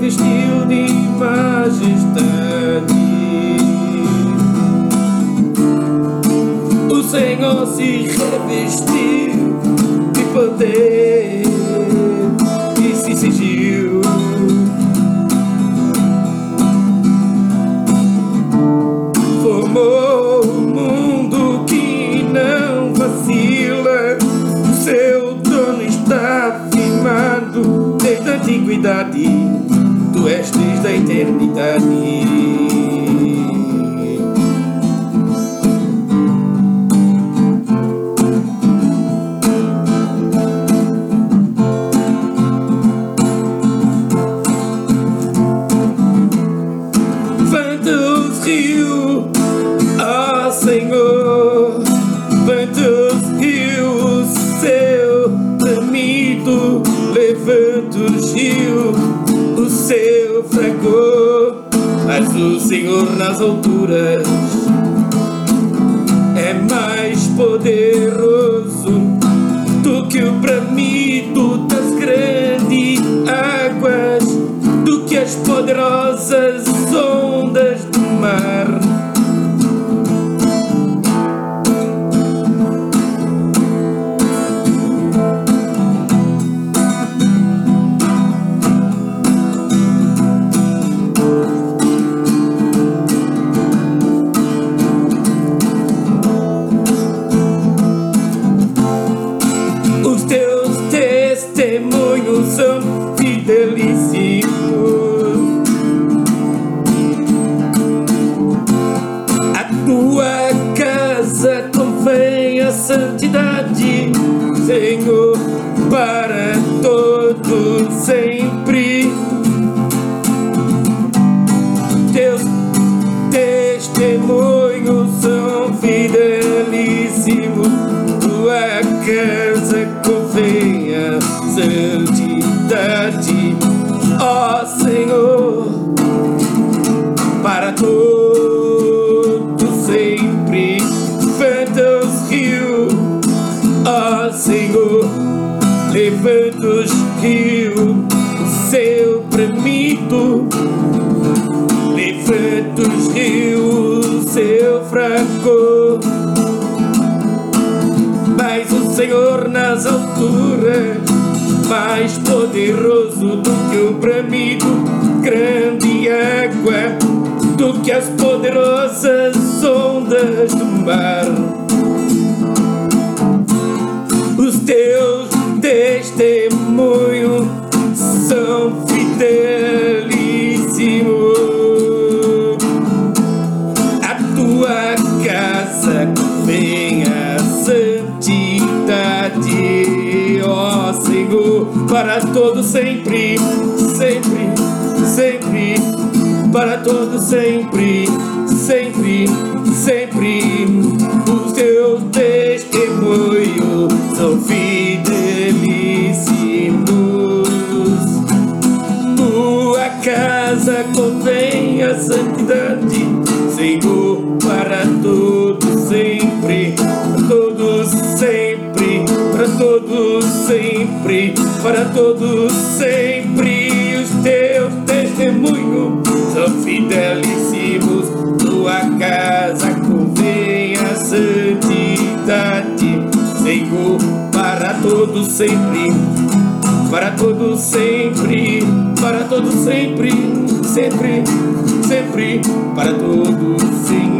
revestiu de majestade. O Senhor se revestiu de poder e se cingiu. Formou um mundo que não vacila. O seu trono está firmado desde a antiguidade. Tu és desde a eternidade. Rio, ó Senhor, ventos rios, seu bramido, levanta o rio, o seu fragor, mas o Senhor nas alturas é mais poderoso do que o bramido das grandes águas, do que as poderosas ondas do mar. Os teus testemunhos são fidelíssimos. Tua casa convém a santidade, Senhor, para todo sempre. Teus testemunhos são fidelíssimos. Tua casa convém a santidade, ó Senhor, para todo sempre. Levanta os rios, ó Senhor, levanta os rios, o seu bramido, levanta os rios, o seu fragor, mas o Senhor nas alturas, mais poderoso do que o bramido, grande água, do que as poderosas ondas do mar. Os teus testemunhos são fidelíssimos. A tua casa convém a santidade, ó Senhor, para todo sempre, sempre, sempre, para todo sempre, sempre, sempre. Os teus testemunhos são fidelíssimos. Tua casa convém a santidade, Senhor, para todo sempre, para todos sempre, para todos sempre, para todos sempre. Os teus testemunhos são fidelíssimos. Tua casa convém a santidade, Senhor, para todos sempre, para todos sempre, para todos sempre, sempre, sempre, para todos sempre.